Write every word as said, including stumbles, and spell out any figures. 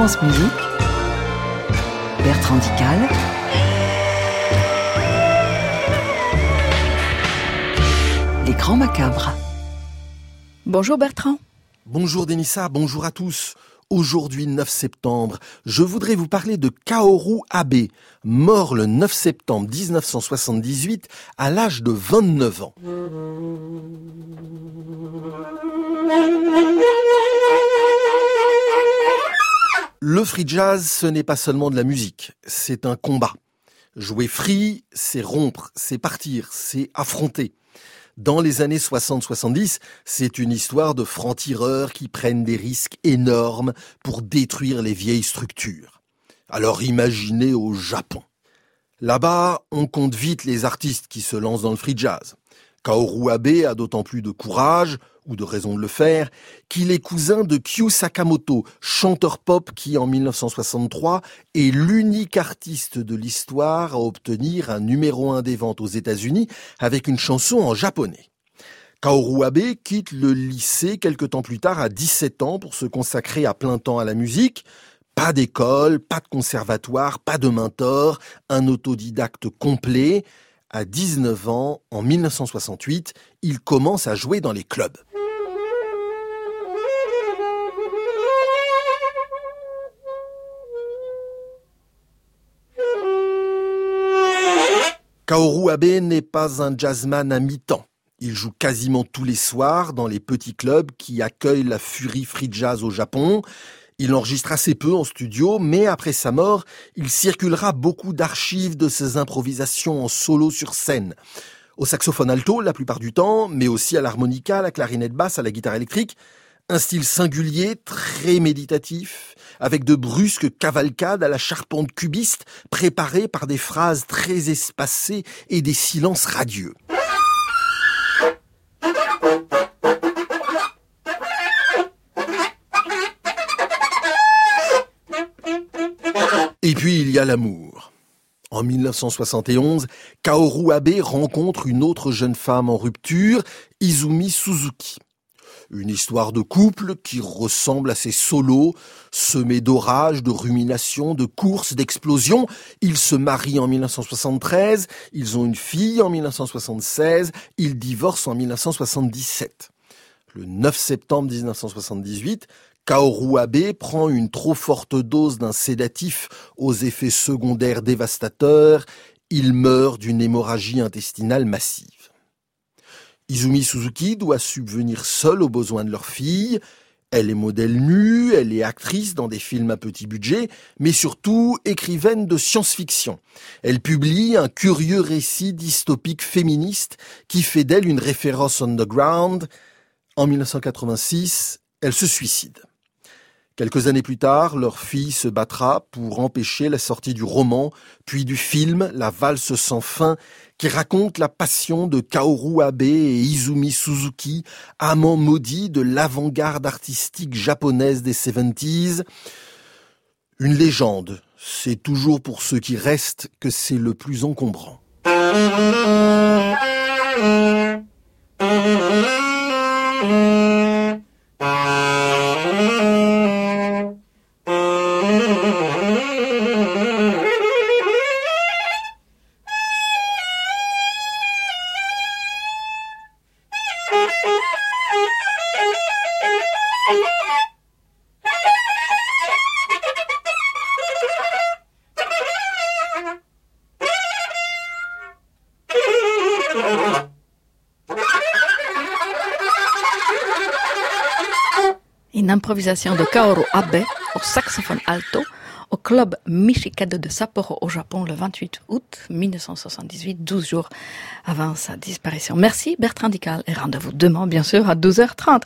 France Musique, Bertrand Dical. Les Grands Macabres. Bonjour Bertrand. Bonjour Denissa, bonjour à tous. Aujourd'hui, neuf septembre, je voudrais vous parler de Kaoru Abe, mort le neuf septembre dix-neuf cent soixante-dix-huit à l'âge de vingt-neuf ans. Le free jazz, ce n'est pas seulement de la musique, c'est un combat. Jouer free, c'est rompre, c'est partir, c'est affronter. Dans les années soixante soixante-dix, c'est une histoire de francs-tireurs qui prennent des risques énormes pour détruire les vieilles structures. Alors imaginez au Japon. Là-bas, on compte vite les artistes qui se lancent dans le free jazz. Kaoru Abe a d'autant plus de courage, ou de raison de le faire, qu'il est cousin de Kyu Sakamoto, chanteur pop qui, en mille neuf cent soixante-trois, est l'unique artiste de l'histoire à obtenir un numéro un des ventes aux États-Unis avec une chanson en japonais. Kaoru Abe quitte le lycée quelque temps plus tard à dix-sept ans pour se consacrer à plein temps à la musique. Pas d'école, pas de conservatoire, pas de mentor, un autodidacte complet. À dix-neuf ans, en mille neuf cent soixante-huit, il commence à jouer dans les clubs. Kaoru Abe n'est pas un jazzman à mi-temps. Il joue quasiment tous les soirs dans les petits clubs qui accueillent la Fury Free Jazz au Japon. Il enregistre assez peu en studio, mais après sa mort, il circulera beaucoup d'archives de ses improvisations en solo sur scène. Au saxophone alto, la plupart du temps, mais aussi à l'harmonica, à la clarinette basse, à la guitare électrique. Un style singulier, très méditatif, avec de brusques cavalcades à la charpente cubiste, préparées par des phrases très espacées et des silences radieux. Et puis il y a l'amour. En mille neuf cent soixante et onze, Kaoru Abe rencontre une autre jeune femme en rupture, Izumi Suzuki. Une histoire de couple qui ressemble à ses solos, semés d'orages, de ruminations, de courses, d'explosions. Ils se marient en mille neuf cent soixante-treize, ils ont une fille en mille neuf cent soixante-seize, ils divorcent en mille neuf cent soixante-dix-sept. Le neuf septembre dix-neuf cent soixante-dix-huit, Kaoru Abe prend une trop forte dose d'un sédatif aux effets secondaires dévastateurs. Il meurt d'une hémorragie intestinale massive. Izumi Suzuki doit subvenir seule aux besoins de leur fille. Elle est modèle nue, elle est actrice dans des films à petit budget, mais surtout écrivaine de science-fiction. Elle publie un curieux récit dystopique féministe qui fait d'elle une référence underground. En mille neuf cent quatre-vingt-six, elle se suicide. Quelques années plus tard, leur fille se battra pour empêcher la sortie du roman, puis du film La valse sans fin, qui raconte la passion de Kaoru Abe et Izumi Suzuki, amants maudits de l'avant-garde artistique japonaise des soixante-dix. Une légende, c'est toujours pour ceux qui restent que c'est le plus encombrant. Une improvisation de Kaoru Abe au saxophone alto au club Mishikado de Sapporo au Japon le vingt-huit août mille neuf cent soixante-dix-huit, douze jours avant sa disparition. Merci Bertrand Dical et rendez-vous demain bien sûr à douze heures trente.